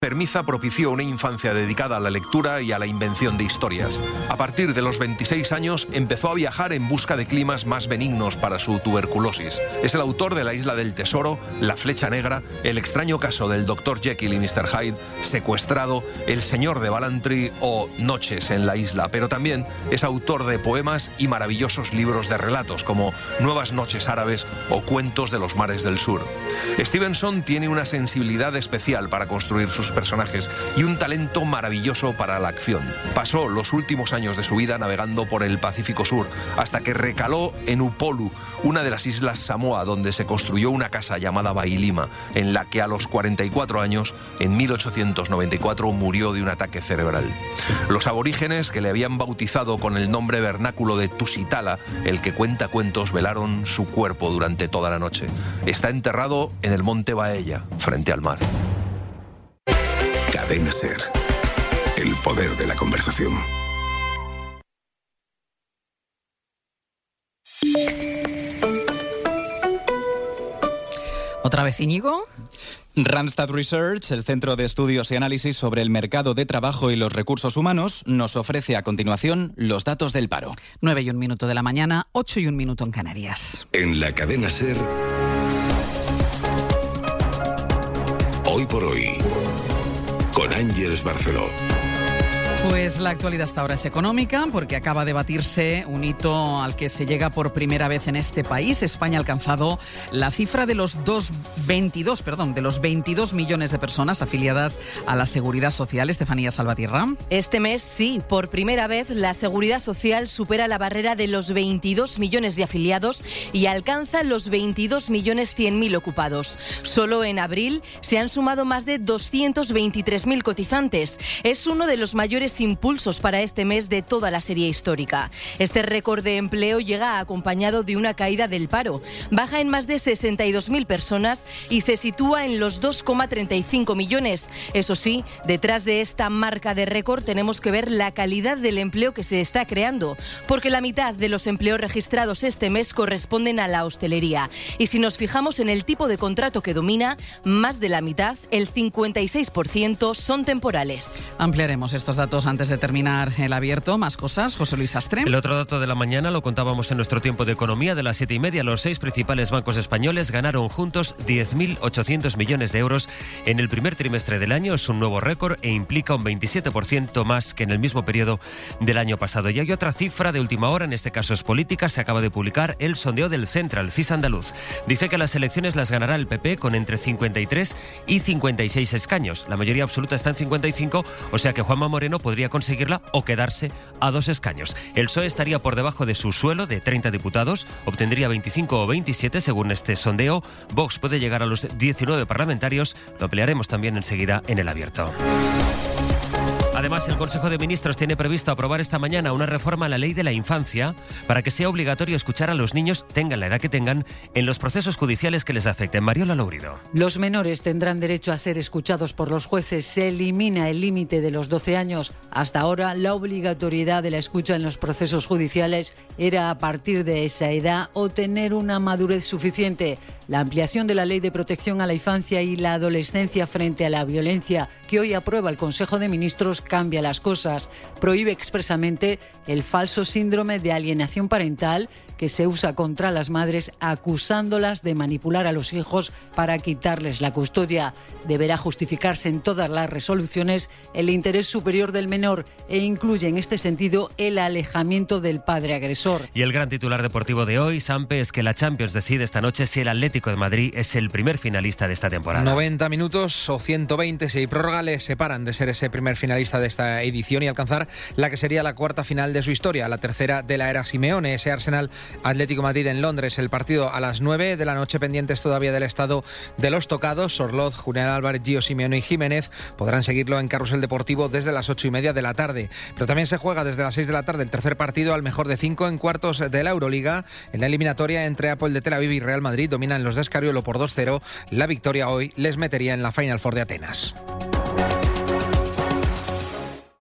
Permiza propició una infancia dedicada a la lectura y a la invención de historias. A partir de los 26 años empezó a viajar en busca de climas más benignos para su tuberculosis. Es el autor de La isla del tesoro, La flecha negra, El extraño caso del Dr. Jekyll y Mr. Hyde, Secuestrado, El señor de Ballantry o Noches en la isla, pero también es autor de poemas y maravillosos libros de relatos como Nuevas noches árabes o Cuentos de los mares del sur. Stevenson tiene una sensibilidad especial para construir sus personajes y un talento maravilloso para la acción. Pasó los últimos años de su vida navegando por el Pacífico Sur hasta que recaló en Upolu, una de las islas Samoa, donde se construyó una casa llamada Bailima, en la que a los 44 años, en 1894, murió de un ataque cerebral. Los aborígenes, que le habían bautizado con el nombre vernáculo de Tusitala, el que cuenta cuentos, velaron su cuerpo durante toda la noche. Está enterrado en el monte Baella, frente al mar. Cadena SER. El poder de la conversación. ¿Otra vez Íñigo? Randstad Research, el centro de estudios y análisis sobre el mercado de trabajo y los recursos humanos, nos ofrece a continuación los datos del paro. 9:01 de la mañana, 8:01 en Canarias. En la cadena SER, Hoy por Hoy, con Ángeles Barceló. Pues la actualidad hasta ahora es económica, porque acaba de batirse un hito al que se llega por primera vez en este país. España ha alcanzado la cifra de los 22 millones de personas afiliadas a la Seguridad Social. Estefanía Salvatierra. Este mes, sí, por primera vez la Seguridad Social supera la barrera de los 22 millones de afiliados y alcanza los 22.100.000 ocupados. Solo en abril se han sumado más de 223.000 cotizantes. Es uno de los mayores impulsos para este mes de toda la serie histórica. Este récord de empleo llega acompañado de una caída del paro. Baja en más de 62.000 personas y se sitúa en los 2,35 millones. Eso sí, detrás de esta marca de récord tenemos que ver la calidad del empleo que se está creando, porque la mitad de los empleos registrados este mes corresponden a la hostelería. Y si nos fijamos en el tipo de contrato que domina, más de la mitad, el 56%, son temporales. Ampliaremos estos datos antes de terminar el abierto. Más cosas, José Luis Astre. El otro dato de la mañana lo contábamos en nuestro tiempo de economía de las 7:30. Los 6 principales bancos españoles ganaron juntos 10.800 millones de euros en el primer trimestre del año. Es un nuevo récord e implica un 27% más que en el mismo periodo del año pasado. Y hay otra cifra de última hora, en este caso es política. Se acaba de publicar el sondeo del Central, CIS Andaluz. Dice que las elecciones las ganará el PP con entre 53 y 56 escaños. La mayoría absoluta está en 55, o sea que Juanma Moreno podría conseguirla o quedarse a 2 escaños. El PSOE estaría por debajo de su suelo de 30 diputados, obtendría 25 o 27 según este sondeo. Vox puede llegar a los 19 parlamentarios, lo ampliaremos también enseguida en el abierto. Además, el Consejo de Ministros tiene previsto aprobar esta mañana una reforma a la Ley de la Infancia para que sea obligatorio escuchar a los niños, tengan la edad que tengan, en los procesos judiciales que les afecten. Mariola Lourido. Los menores tendrán derecho a ser escuchados por los jueces. Se elimina el límite de los 12 años. Hasta ahora, la obligatoriedad de la escucha en los procesos judiciales era a partir de esa edad o tener una madurez suficiente. La ampliación de la Ley de Protección a la Infancia y la Adolescencia frente a la violencia que hoy aprueba el Consejo de Ministros cambia las cosas. Prohíbe expresamente el falso síndrome de alienación parental que se usa contra las madres acusándolas de manipular a los hijos para quitarles la custodia. Deberá justificarse en todas las resoluciones el interés superior del menor e incluye en este sentido el alejamiento del padre agresor. Y el gran titular deportivo de hoy, Sampe, es que la Champions decide esta noche si el Atlético de Madrid es el primer finalista de esta temporada. 90 minutos o 120 si hay prórroga le separan de ser ese primer finalista de esta edición y alcanzar la que sería la cuarta final de su historia, la tercera de la era Simeone. Ese Arsenal Atlético Madrid en Londres, el partido a las 9 de la noche, pendientes todavía del estado de los tocados. Sorloz, Julián Álvarez, Gio Simeone y Jiménez podrán seguirlo en Carrusel Deportivo desde las 8:30 de la tarde. Pero también se juega desde las 6 de la tarde el tercer partido al mejor de 5 en cuartos de la Euroliga. En la eliminatoria entre Apoel de Tel Aviv y Real Madrid dominan los de Escariolo por 2-0. La victoria hoy les metería en la Final Four de Atenas.